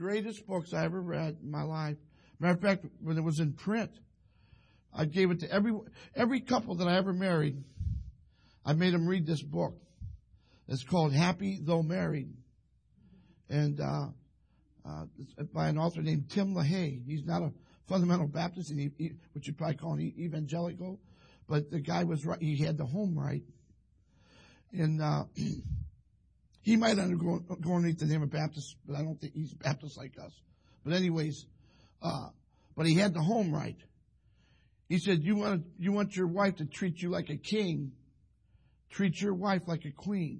greatest books I ever read in my life. Matter of fact, when it was in print, I gave it to every couple that I ever married. I made them read this book. It's called Happy Though Married. And it's by an author named Tim LaHaye. He's not a fundamental Baptist, which you'd probably call an evangelical. But the guy was right. He had the home right. And he might go underneath the name of Baptist, but I don't think he's Baptist like us. But anyways, but he had the home right. He said, you want your wife to treat you like a king, treat your wife like a queen.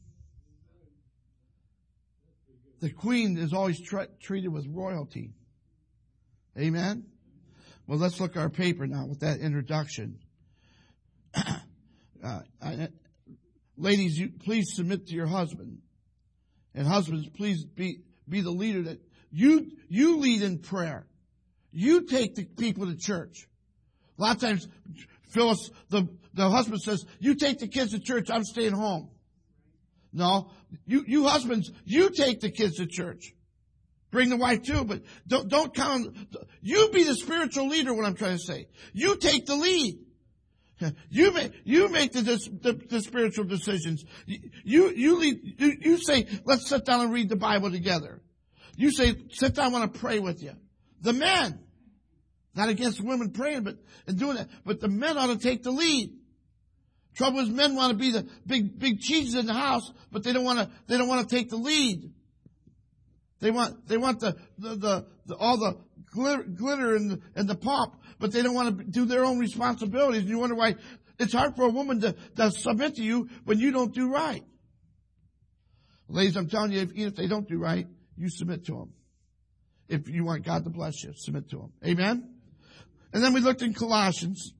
The queen is always treated with royalty. Amen? Well, let's look at our paper now with that introduction. Ladies, please submit to your husband. And husbands, please be the leader that you lead in prayer. You take the people to church. A lot of times, Phyllis, the husband says, you take the kids to church, I'm staying home. No, you husbands, you take the kids to church. Bring the wife too, but don't count. You be the spiritual leader, what I'm trying to say. You take the lead. You make the spiritual decisions. You lead, you say, let's sit down and read the Bible together. You say, sit down, I want to pray with you. The men, not against women praying, and doing that, but the men ought to take the lead. Trouble is, men want to be the big cheeses in the house, but they don't want to take the lead. They want all the glitter and the pomp, but they don't want to do their own responsibilities. And you wonder why it's hard for a woman to submit to you when you don't do right. Ladies, I'm telling you, even if they don't do right, you submit to them. If you want God to bless you, submit to them. Amen? And then we looked in Colossians.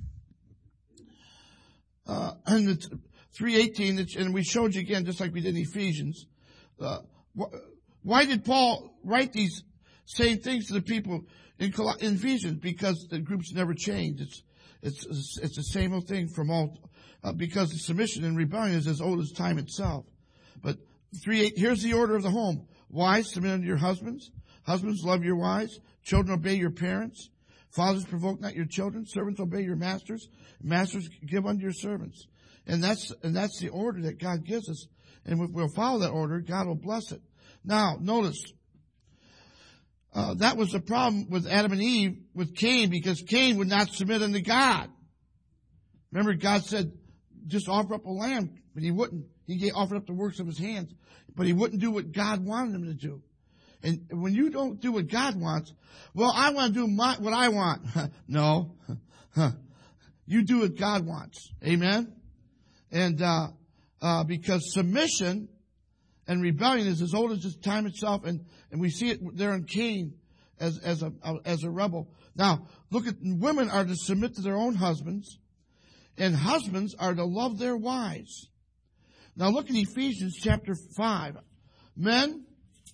And it's 3:18, and we showed you again, just like we did in Ephesians. Why did Paul write these same things to the people in Ephesians? Because the groups never change. It's the same old thing from all, because the submission and rebellion is as old as time itself. But 3:8, here's the order of the home. Wives, submit unto your husbands. Husbands, love your wives. Children, obey your parents. Fathers, provoke not your children. Servants, obey your masters. Masters, give unto your servants. And that's the order that God gives us. And if we'll follow that order, God will bless it. Now, notice, that was the problem with Adam and Eve, with Cain, because Cain would not submit unto God. Remember, God said, just offer up a lamb, but he wouldn't. He offered up the works of his hands, but he wouldn't do what God wanted him to do. And when you don't do what God wants, well, I want to do what I want. No. You do what God wants. Amen? And because submission and rebellion is as old as this time itself, and we see it there in Cain as a rebel. Now, look at, women are to submit to their own husbands, and husbands are to love their wives. Now look at Ephesians chapter 5. Men,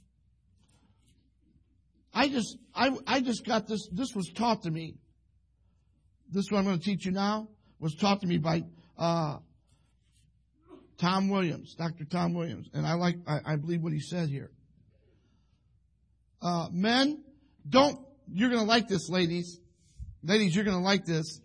I just got this was taught to me. This is what I'm going to teach you now was taught to me by Tom Williams, Dr. Tom Williams. And I believe what he said here. Men, you're going to like this, ladies. Ladies, you're going to like this.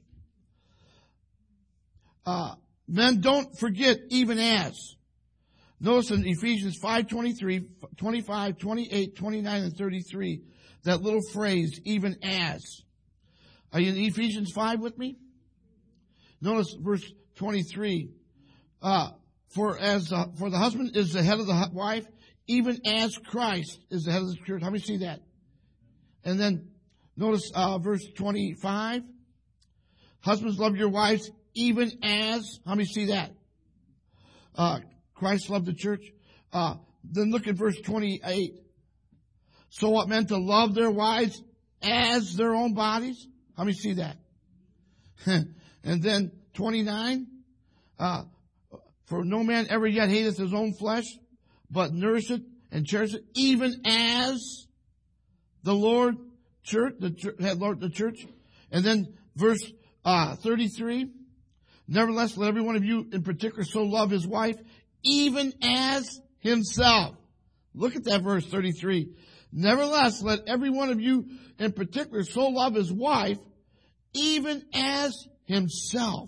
Men, don't forget even as. Notice in Ephesians 5:23, 25, 28, 29, and 33, that little phrase, even as. Are you in Ephesians 5 with me? Notice verse 23. For the husband is the head of the wife, even as Christ is the head of the church. How many see that? And then notice verse 25. Husbands, love your wives, even as. How many see that? Christ loved the church. Then look at verse 28. So what meant to love their wives as their own bodies? How many see that? And then 29. For no man ever yet hateth his own flesh, but nourisheth and cherisheth, even as the Lord the church. And then verse 33. Nevertheless, let every one of you in particular so love his wife, even as himself. Look at that verse 33. Nevertheless, let every one of you in particular so love his wife, even as himself.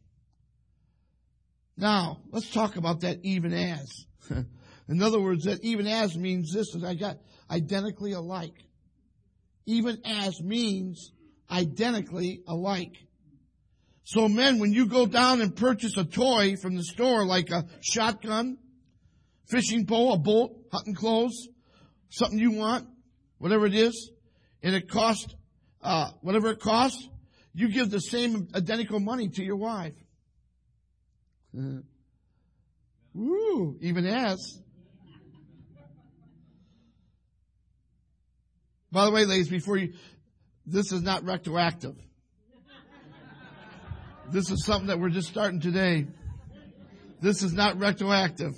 Now, let's talk about that even as. In other words, that even as means this, is I got identically alike. Even as means identically alike. So men, when you go down and purchase a toy from the store, like a shotgun, fishing pole, a bolt, hunting clothes, something you want, whatever it is, and it costs, whatever it costs, you give the same identical money to your wife. Woo, even as. By the way, ladies, this is not retroactive. This is something that we're just starting today. This is not retroactive.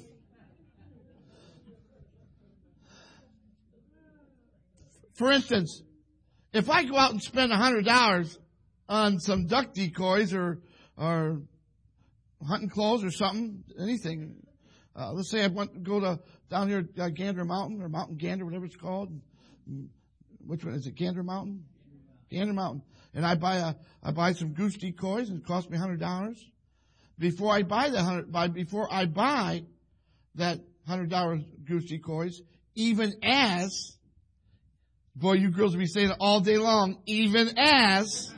For instance, if I go out and spend $100 on some duck decoys or hunting clothes or something, anything, let's say I want to go down here Gander Mountain or Mountain Gander, whatever it's called. Which one is it? Gander Mountain? Gander Mountain. And I buy some goose decoys and it costs me $100. Before I buy that $100 goose decoys, even as, boy, you girls will be saying it all day long, even as,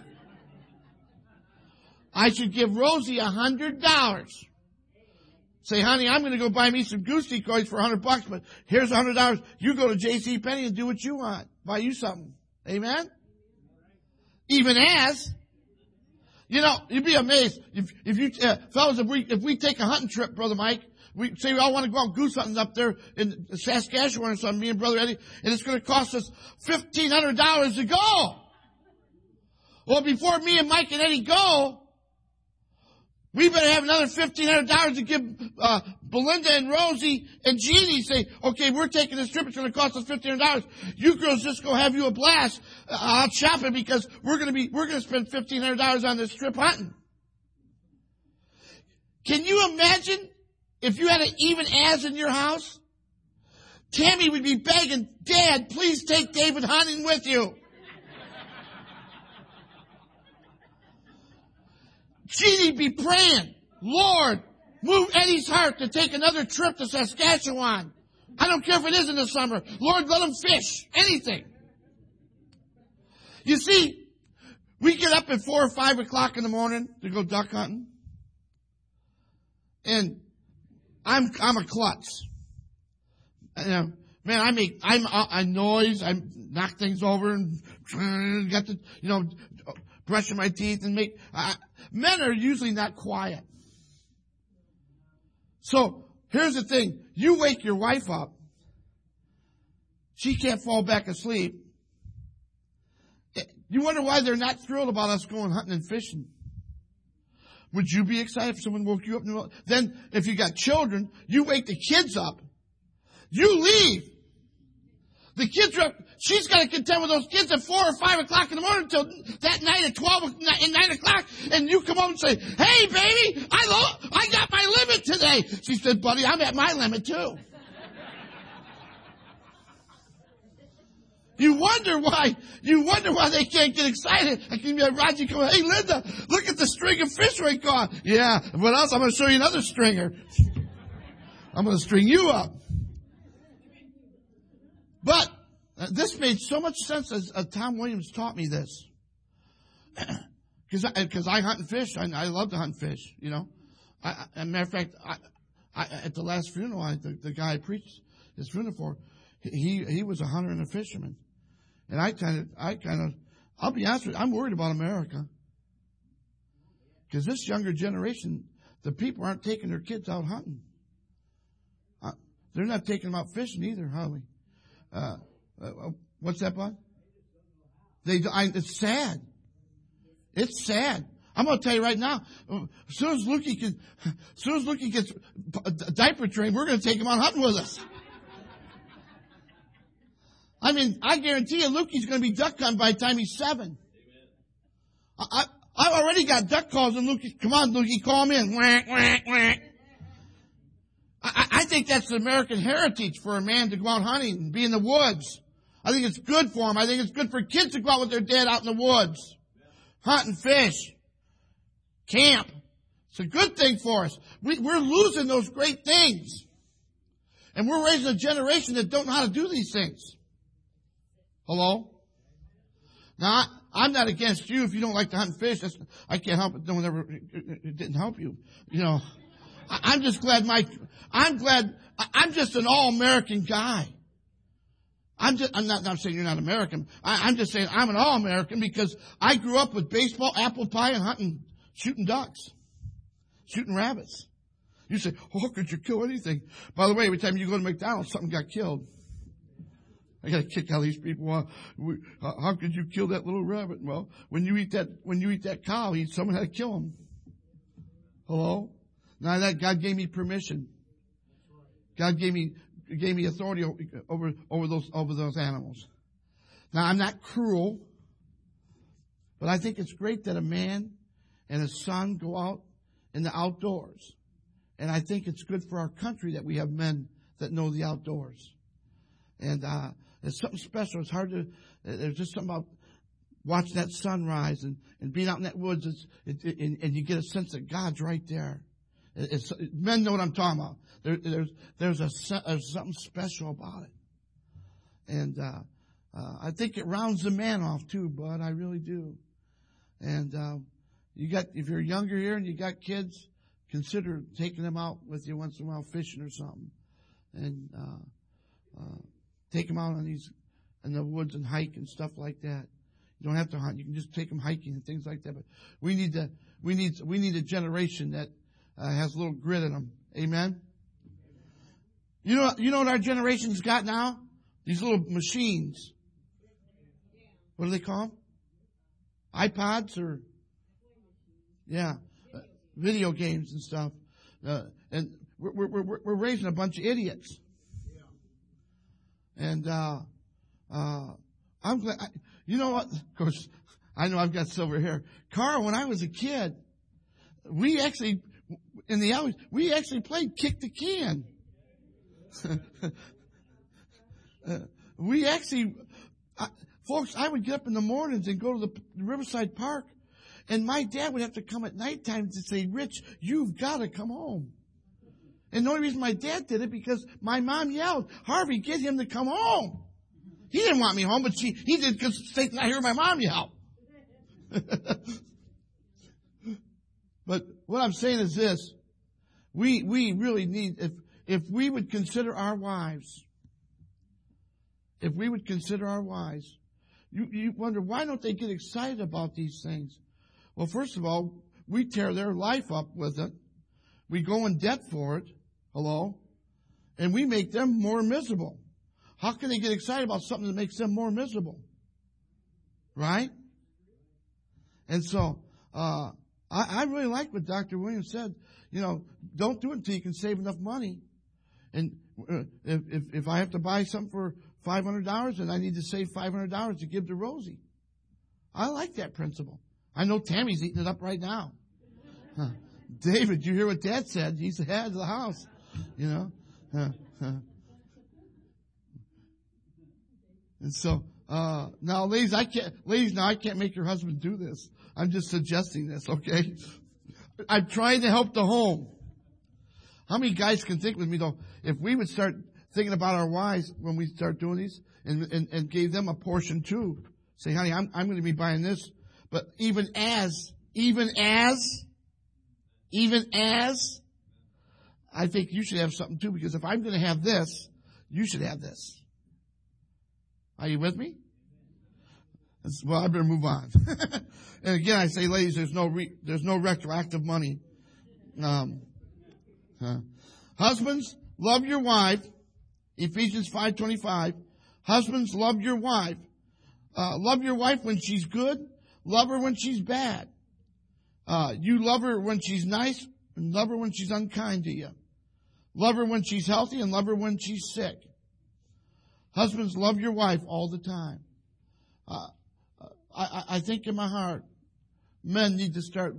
I should give Rosie $100. Say, honey, I'm going to go buy me some goose decoys for $100, but here's $100. You go to JCPenney and do what you want. Buy you something. Amen? Even as, you'd be amazed if you fellas, if we take a hunting trip, Brother Mike, we say we all want to go out goose hunting up there in Saskatchewan or something, me and Brother Eddie, and it's going to cost us $1,500 to go. Well, before me and Mike and Eddie go, we better have another $1,500 to give Belinda and Rosie and Jeannie. Say, okay, we're taking this trip. It's going to cost us $1,500. You girls just go have you a blast out shopping because we're going to spend $1,500 on this trip hunting. Can you imagine if you had an even as in your house? Tammy would be begging, Dad, please take David hunting with you. Jeannie'd be praying, Lord, move Eddie's heart to take another trip to Saskatchewan. I don't care if it is in the summer. Lord, let him fish. Anything. You see, we get up at 4 or 5 o'clock in the morning to go duck hunting. And I'm a klutz. Man, I noise, I knock things over and got to, brushing my teeth and men are usually not quiet. So, here's the thing. You wake your wife up. She can't fall back asleep. You wonder why they're not thrilled about us going hunting and fishing. Would you be excited if someone woke you up? Then, if you got children, you wake the kids up. You leave. The kids are up. She's got to contend with those kids at 4 or 5 o'clock in the morning until that night at 9 o'clock. And you come home and say, hey, baby, I got my limit today. She said, buddy, I'm at my limit too. You wonder why they can't get excited. I can be like Roger going, hey, Linda, look at the string of fish we caught. Yeah, what else? I'm going to show you another stringer. I'm going to string you up. But this made so much sense as Tom Williams taught me this. Because I hunt and fish. I love to hunt and fish, as a matter of fact, at the last funeral, the guy I preached his funeral for, he was a hunter and a fisherman. And I'll be honest with you, I'm worried about America. Because this younger generation, the people aren't taking their kids out hunting. They're not taking them out fishing either, hardly. What's that, bud? It's sad. It's sad. I'm going to tell you right now, as soon as Lukey gets diaper trained, we're going to take him out hunting with us. I guarantee you Lukey's going to be duck hunting by the time he's 7. I've already got duck calls and Lukey, come on Lukey, call him in. Whack, whack, whack. I think that's the American heritage for a man to go out hunting and be in the woods. I think it's good for them. I think it's good for kids to go out with their dad out in the woods. Hunt and fish. Camp. It's a good thing for us. We're losing those great things. And we're raising a generation that don't know how to do these things. Hello? Now, I'm not against you if you don't like to hunt and fish. I can't help it. No one ever, it didn't help you. You know, I'm just glad I'm just an all-American guy. I'm not saying you're not American. I'm just saying I'm an all-American because I grew up with baseball, apple pie, and hunting, shooting ducks, shooting rabbits. You say, oh, could you kill anything? By the way, every time you go to McDonald's, something got killed. I got to kick out these people. How could you kill that little rabbit? Well, when you eat that cow, someone had to kill him. Hello? Now that God gave me permission. God gave me authority over those animals. Now I'm not cruel, but I think it's great that a man and a son go out in the outdoors. And I think it's good for our country that we have men that know the outdoors. And it's something special. It's hard to, there's just something about watching that sunrise and being out in that woods, and you get a sense that God's right there. Men know what I'm talking about. There's something special about it. And I think it rounds the man off too, bud. I really do. And if you're younger here and you got kids, consider taking them out with you once in a while fishing or something. And take them out in the woods and hike and stuff like that. You don't have to hunt. You can just take them hiking and things like that. But we need a generation that has a little grit in them. Amen. You know what our generation's got now? These little machines. What do they call them? iPods or video games and stuff. And we're raising a bunch of idiots. And I'm glad. You know what? Of course, I know I've got silver hair. Carl, when I was a kid, we actually played kick the can. Folks, I would get up in the mornings and go to the Riverside Park, and my dad would have to come at nighttime to say, Rich, you've got to come home. And the only reason my dad did it because my mom yelled, Harvey, get him to come home. He didn't want me home, but he did because I hear my mom yell. But what I'm saying is this. We really need, if we would consider our wives, you wonder, why don't they get excited about these things? Well, first of all, we tear their life up with it. We go in debt for it. Hello? And we make them more miserable. How can they get excited about something that makes them more miserable? Right? And so, I really like what Dr. Williams said. You know, don't do it until you can save enough money. And if I have to buy something for $500, then I need to save $500 to give to Rosie. I like that principle. I know Tammy's eating it up right now. David, you hear what Dad said? He's the head of the house. You know? And so, now ladies, I can't make your husband do this. I'm just suggesting this, okay? I'm trying to help the home. How many guys can think with me though, if we would start thinking about our wives when we start doing these and gave them a portion too. Say, honey, I'm going to be buying this. But even as, I think you should have something too, because if I'm going to have this, you should have this. Are you with me? Well, I better move on. And again, I say, ladies, there's no retroactive money. Husbands, love your wife. Ephesians 5:25. Husbands, love your wife. Love your wife when she's good. Love her when she's bad. You love her when she's nice and love her when she's unkind to you. Love her when she's healthy and love her when she's sick. Husbands, love your wife all the time. I think in my heart, men need to start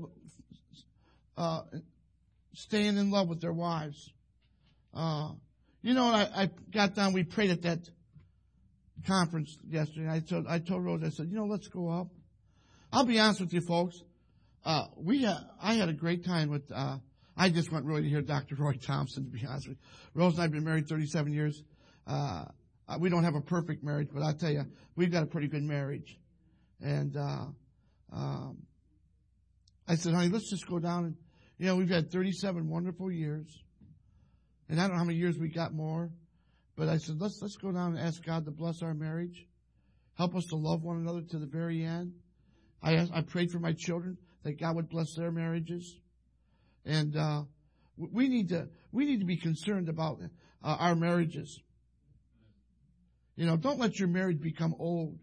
staying in love with their wives. You know, I got down, we prayed at that conference yesterday. I told Rose, I said, let's go up. I'll be honest with you folks. I had a great time with, I just went really to hear Dr. Roy Thompson, to be honest with you. Rose and I have been married 37 years. We don't have a perfect marriage, but I'll tell you, we've got a pretty good marriage. And, I said, honey, let's just go down and, we've had 37 wonderful years. And I don't know how many years we got more. But I said, let's go down and ask God to bless our marriage. Help us to love one another to the very end. I prayed for my children that God would bless their marriages. And, we need to be concerned about, our marriages. Don't let your marriage become old.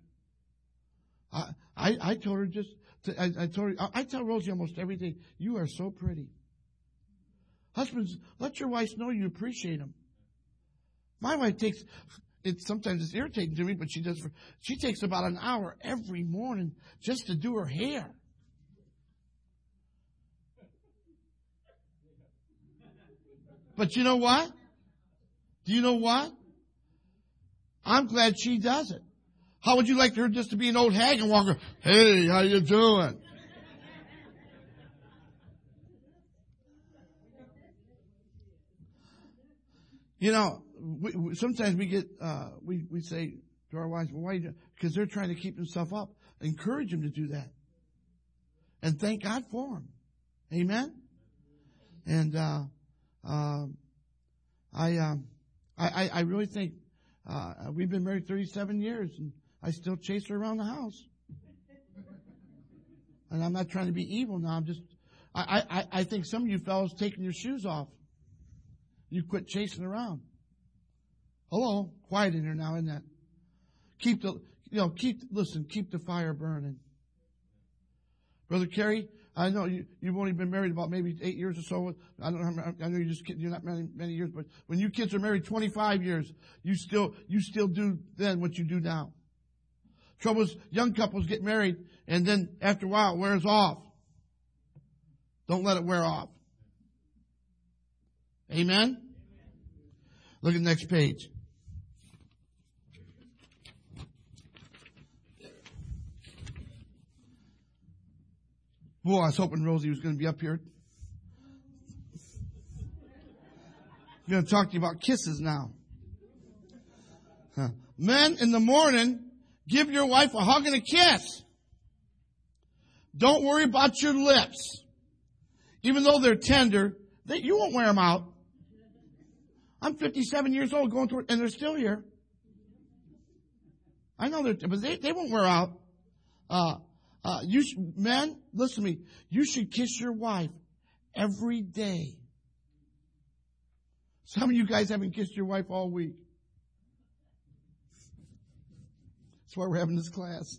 I told her I tell Rosie almost every day, you are so pretty. Husbands, let your wives know you appreciate them. My wife sometimes it's irritating to me, but she takes about an hour every morning just to do her hair. But you know what? Do you know what? I'm glad she does it. How would you like her just to be an old hag and walk her, hey, how you doing? Sometimes we get, we say to our wives, well, why? Because they're trying to keep themselves up. Encourage them to do that. And thank God for them. Amen? And, I really think, we've been married 37 years and I still chase her around the house. And I'm not trying to be evil now. I think some of you fellows taking your shoes off. You quit chasing around. Hello, quiet in here now, isn't that? Keep the fire burning. Brother Kerry, I know you've only been married about maybe 8 years or so. I know you're not many years, but when you kids are married 25 years, you still do then what you do now. Trouble is, young couples get married, and then after a while it wears off. Don't let it wear off. Amen? Look at the next page. Boy, I was hoping Rosie was going to be up here. I'm going to talk to you about kisses now. Men, in the morning, give your wife a hug and a kiss. Don't worry about your lips. Even though they're tender, you won't wear them out. I'm 57 years old going through it, and they're still here. I know but they won't wear out. Men, listen to me. You should kiss your wife every day. Some of you guys haven't kissed your wife all week. That's why we're having this class.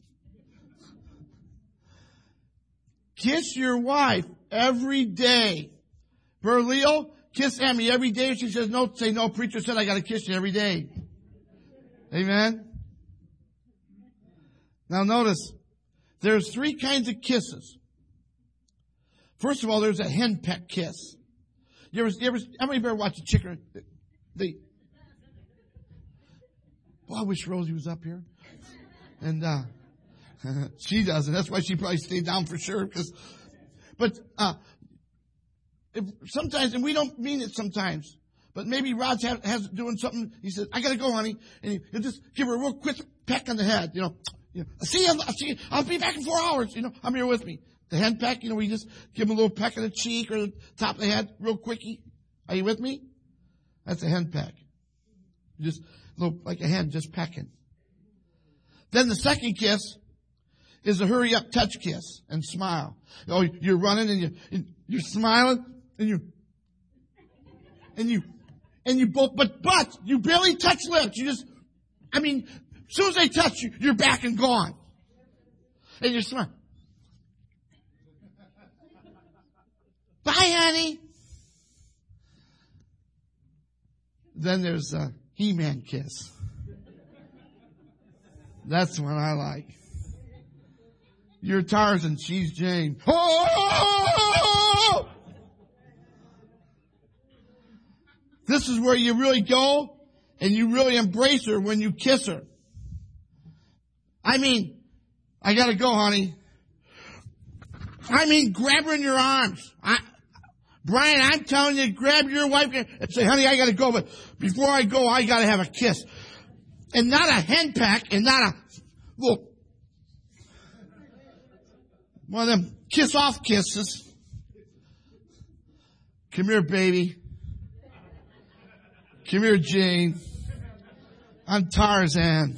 Kiss your wife every day. Brother Leo, kiss Emmy every day. If she says no, say no. Preacher said I got to kiss you every day. Amen. Now notice, there's 3 kinds of kisses. First of all, there's a henpeck kiss. How many of you ever watched a chicken? Well, I wish Rosie was up here. And, she doesn't. That's why she probably stayed down for sure. Sometimes, and we don't mean it sometimes, but maybe Rod's has doing something. He says, I gotta go, honey. And he'll just give her a real quick peck on the head, See you. I'll be back in 4 hours. I'm here with me. The hen peck, we just give him a little peck on the cheek or the top of the head, real quickie. Are you with me? That's a hen peck. Just like a hen, just pecking. Then the second kiss is a hurry up touch kiss and smile. You're running and you're smiling and you both, but you barely touch lips. As soon as they touch you, you're back and gone. And you're smiling. Bye, honey. Then there's a He-Man kiss. That's what I like. You're Tarzan, she's Jane. Oh! This is where you really go and you really embrace her when you kiss her. I gotta go, honey. Grab her in your arms. Brian, I'm telling you, grab your wife and say, honey, I gotta go, but before I go, I gotta have a kiss. And not a hen peck, and not a little, one of them kiss-off kisses. Come here, baby. Come here, Jane. I'm Tarzan.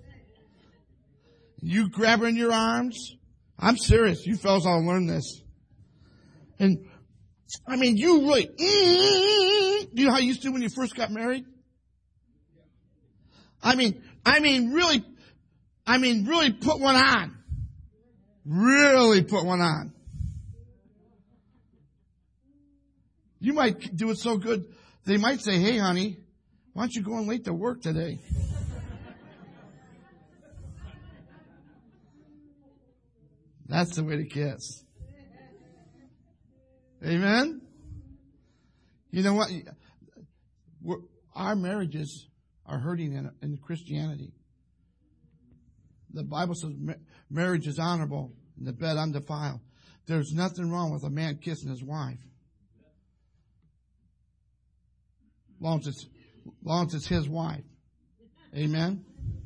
You grab her in your arms. I'm serious. You fellas all learn this. And, you really, you know how you used to when you first got married? Really put one on. Really put one on. You might do it so good, they might say, hey, honey, why aren't you going late to work today? That's the way to kiss. Amen? You know what? Our marriages are hurting in Christianity. The Bible says marriage is honorable and the bed undefiled. There's nothing wrong with a man kissing his wife. Long as it's his wife. Amen?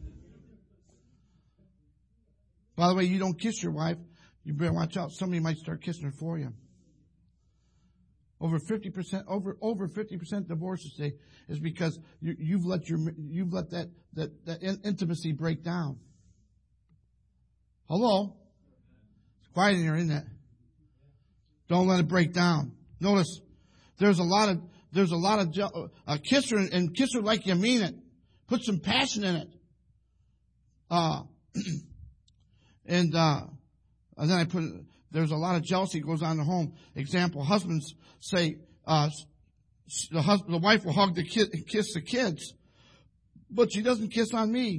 By the way, you don't kiss your wife, you better watch out. Somebody might start kissing her for you. Over 50% divorces today is because you've let that intimacy break down. Hello? It's quiet in here, isn't it? Don't let it break down. Notice, there's a lot of kiss her and kiss her like you mean it. Put some passion in it. And then I put, there's a lot of jealousy goes on in the home. Example, husbands say, the wife will hug the kid and kiss the kids, but she doesn't kiss on me.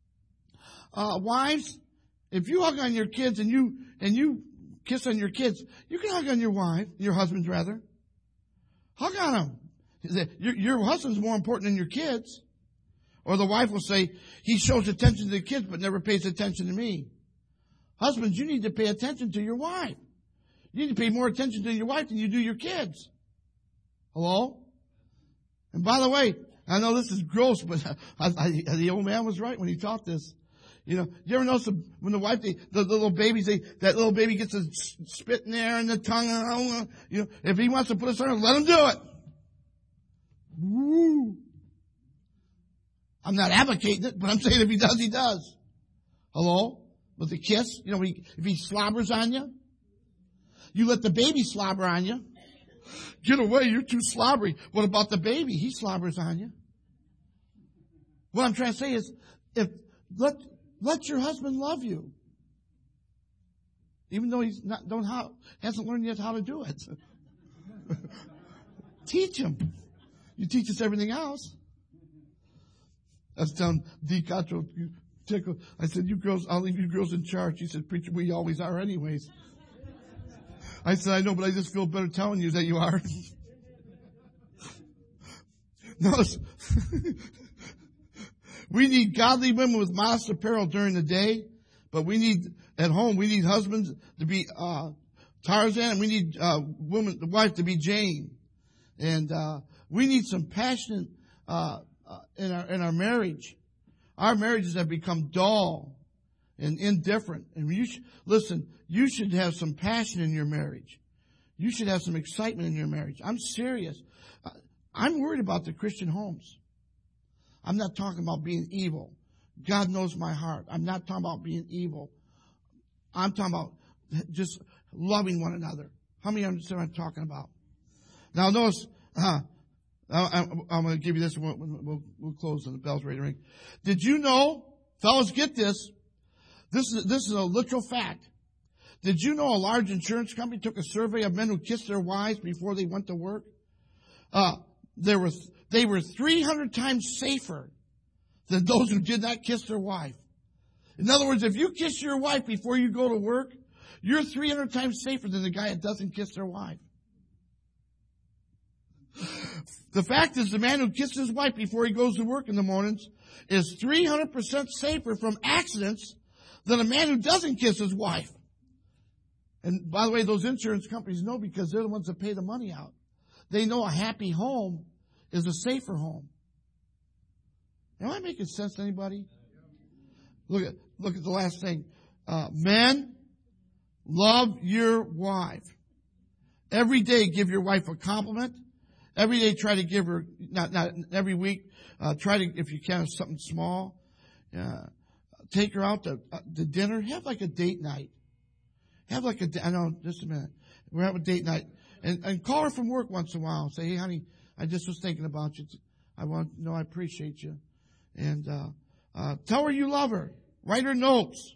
Wives, if you hug on your kids and you kiss on your kids, you can hug on your husbands rather. Hug on them. Your husband's more important than your kids. Or the wife will say, he shows attention to the kids but never pays attention to me. Husbands, you need to pay attention to your wife. You need to pay more attention to your wife than you do your kids. Hello? And by the way, I know this is gross, but the old man was right when he taught this. You ever notice when the wife, the little babies, that little baby gets a spit in there and the tongue, if he wants to put us on, let him do it. Woo. I'm not advocating it, but I'm saying if he does, he does. Hello? With a kiss, if he slobbers on you, you let the baby slobber on you. Get away, you're too slobbery. What about the baby? He slobbers on you. What I'm trying to say is, let your husband love you. Even though hasn't learned yet how to do it. Teach him. You teach us everything else. I was telling D. Cottrell, I said, you girls, I'll leave you girls in charge. He said, preacher, we always are anyways. I said, I know, but I just feel better telling you that you are. Notice, we need godly women with modest apparel during the day, but at home, we need husbands to be Tarzan, and we need the wife to be Jane. And we need some passion in our marriage. Our marriages have become dull and indifferent. And you should have some passion in your marriage. You should have some excitement in your marriage. I'm serious. I'm worried about the Christian homes. I'm not talking about being evil. God knows my heart. I'm not talking about being evil. I'm talking about just loving one another. How many understand what I'm talking about? Now notice, I'm going to give you this. We'll close and the bell's ready to ring. Did you know, fellas, get this. This is a literal fact. Did you know a large insurance company took a survey of men who kissed their wives before they went to work? They were 300 times safer than those who did not kiss their wife. In other words, if you kiss your wife before you go to work, you're 300 times safer than the guy that doesn't kiss their wife. The fact is, the man who kisses his wife before he goes to work in the mornings is 300% safer from accidents than a man who doesn't kiss his wife. And by the way, those insurance companies know because they're the ones that pay the money out. They know a happy home is a safer home. Am I making sense to anybody? Look at the last thing. Men, love your wife. Every day give your wife a compliment. Every day try to give her, not every week, try to, if you can, something small. Take her out to dinner. Have like a date night. I know, just a minute. We're having a date night. And call her from work once in a while. Say, hey honey, I just was thinking about you. I want to know I appreciate you. And, tell her you love her. Write her notes.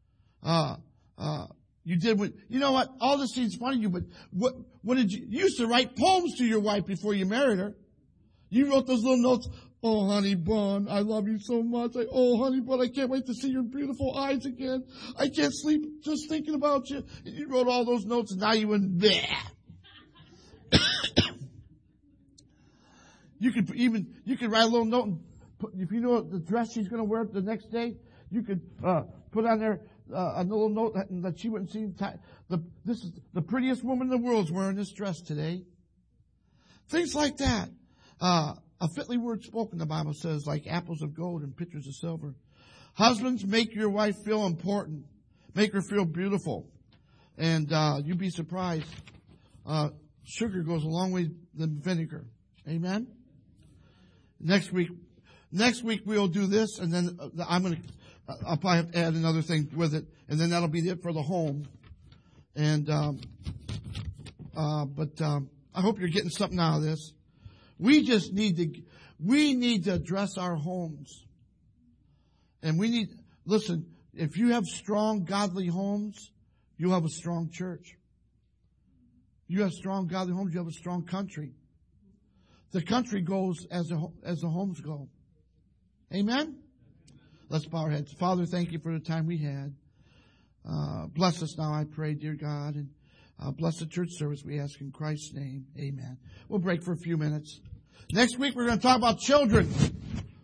You did what, you know what? All this seems funny to you, but what did you used to write poems to your wife before you married her. You wrote those little notes. Oh, honey bun, I love you so much. Oh, honey bun, I can't wait to see your beautiful eyes again. I can't sleep just thinking about you. And you wrote all those notes and now you went there. You could write a little note and put, if you know the dress she's going to wear the next day, you could, put on there, a little note that she wouldn't see. This is the prettiest woman in the world is wearing this dress today. Things like that. A fitly word spoken, the Bible says, like apples of gold and pitchers of silver. Husbands, make your wife feel important. Make her feel beautiful. And you'd be surprised. Sugar goes a long way than vinegar. Amen? Next week we'll do this, and then I'll probably have to add another thing with it, and then that'll be it for the home. And I hope you're getting something out of this. We need to address our homes. And listen, if you have strong, godly homes, you'll have a strong church. You have strong, godly homes, you have a strong country. The country goes as the homes go. Amen? Let's bow our heads. Father, thank you for the time we had. Bless us now, I pray, dear God, and bless the church service, we ask in Christ's name. Amen. We'll break for a few minutes. Next week, we're going to talk about children.